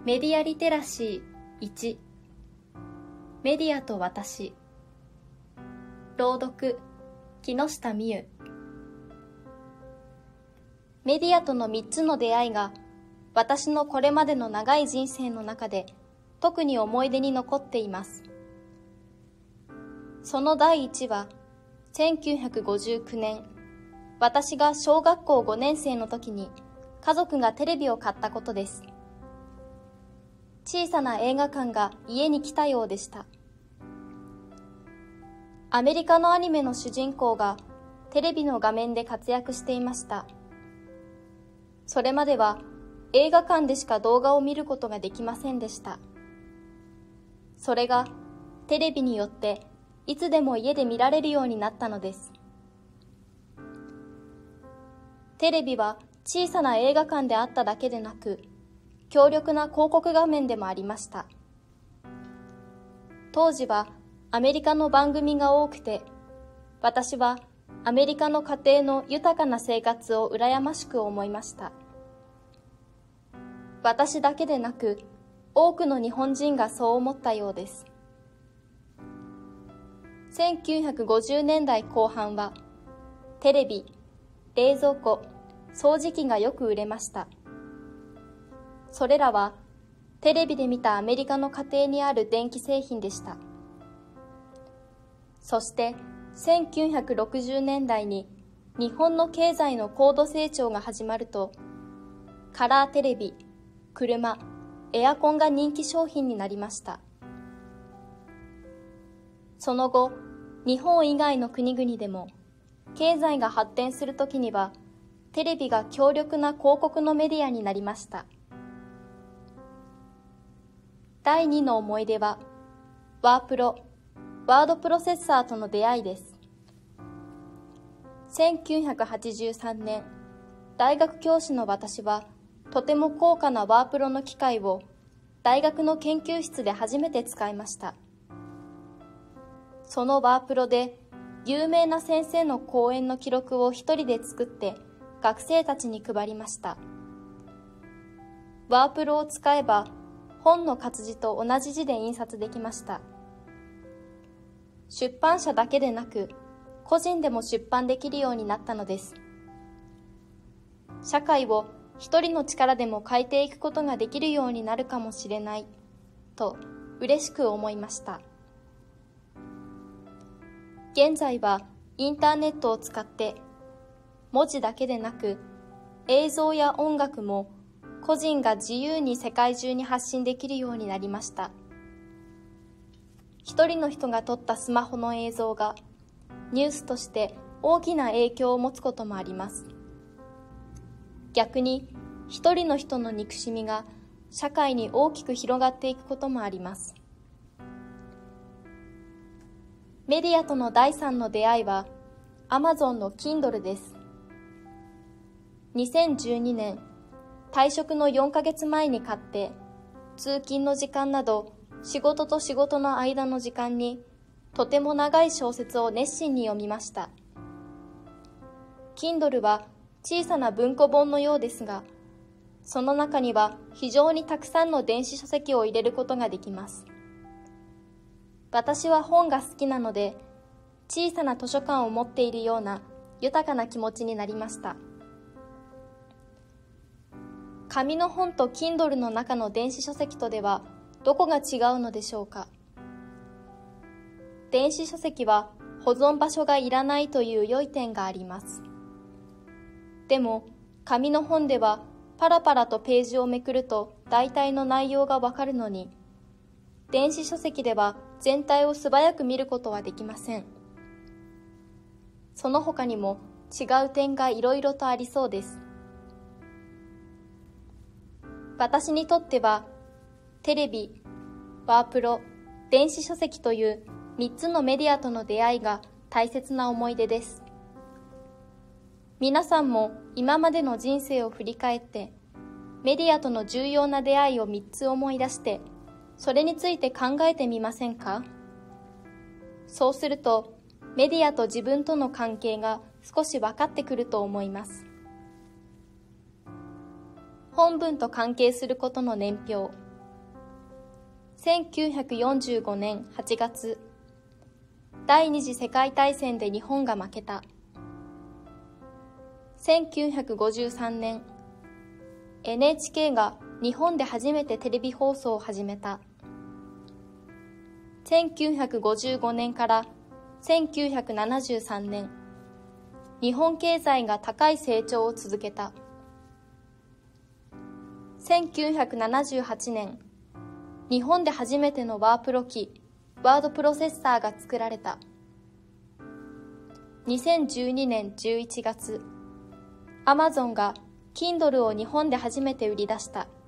メディアリテラシー1、メディアと私。朗読、木下美優。メディアとの3つの出会いが私のこれまでの長い人生の中で特に思い出に残っています。その第1は1959年、私が小学校5年生の時に家族がテレビを買ったことです。小さな映画館が家に来たようでした。アメリカのアニメの主人公がテレビの画面で活躍していました。それまでは映画館でしか動画を見ることができませんでした。それがテレビによっていつでも家で見られるようになったのです。テレビは小さな映画館であっただけでなく、強力な広告画面でもありました。当時はアメリカの番組が多くて、私はアメリカの家庭の豊かな生活を羨ましく思いました。私だけでなく、多くの日本人がそう思ったようです。1950年代後半は、テレビ、冷蔵庫、掃除機がよく売れました。それらはテレビで見たアメリカの家庭にある電気製品でした。そして1960年代に日本の経済の高度成長が始まると、カラーテレビ、車、エアコンが人気商品になりました。その後、日本以外の国々でも経済が発展するときにはテレビが強力な広告のメディアになりました。第2の思い出は、ワープロ、ワードプロセッサーとの出会いです。1983年、大学教師の私は、とても高価なワープロの機械を大学の研究室で初めて使いました。そのワープロで、有名な先生の講演の記録を一人で作って学生たちに配りました。ワープロを使えば、本の活字と同じ字で印刷できました。出版社だけでなく、個人でも出版できるようになったのです。社会を一人の力でも変えていくことができるようになるかもしれない、と嬉しく思いました。現在はインターネットを使って、文字だけでなく、映像や音楽も個人が自由に世界中に発信できるようになりました。一人の人が撮ったスマホの映像がニュースとして大きな影響を持つこともあります。逆に一人の人の憎しみが社会に大きく広がっていくこともあります。メディアとの第3の出会いは Amazon の Kindle です。2012年、退職の4ヶ月前に買って、通勤の時間など仕事と仕事の間の時間にとても長い小説を熱心に読みました。Kindle は小さな文庫本のようですが、その中には非常にたくさんの電子書籍を入れることができます。私は本が好きなので、小さな図書館を持っているような豊かな気持ちになりました。紙の本と Kindle の中の電子書籍とではどこが違うのでしょうか。電子書籍は保存場所がいらないという良い点があります。でも、紙の本ではパラパラとページをめくると大体の内容がわかるのに、電子書籍では全体を素早く見ることはできません。その他にも違う点がいろいろとありそうです。私にとっては、テレビ、ワープロ、電子書籍という3つのメディアとの出会いが大切な思い出です。皆さんも今までの人生を振り返って、メディアとの重要な出会いを3つ思い出して、それについて考えてみませんか？そうすると、メディアと自分との関係が少し分かってくると思います。本文と関係することの年表。 1945年8月、第二次世界大戦で日本が負けた。1953年、NHK が日本で初めてテレビ放送を始めた。1955年から1973年、日本経済が高い成長を続けた。1978年、日本で初めてのワープロ機、ワードプロセッサーが作られた。2012年11月、アマゾンが Kindle を日本で初めて売り出した。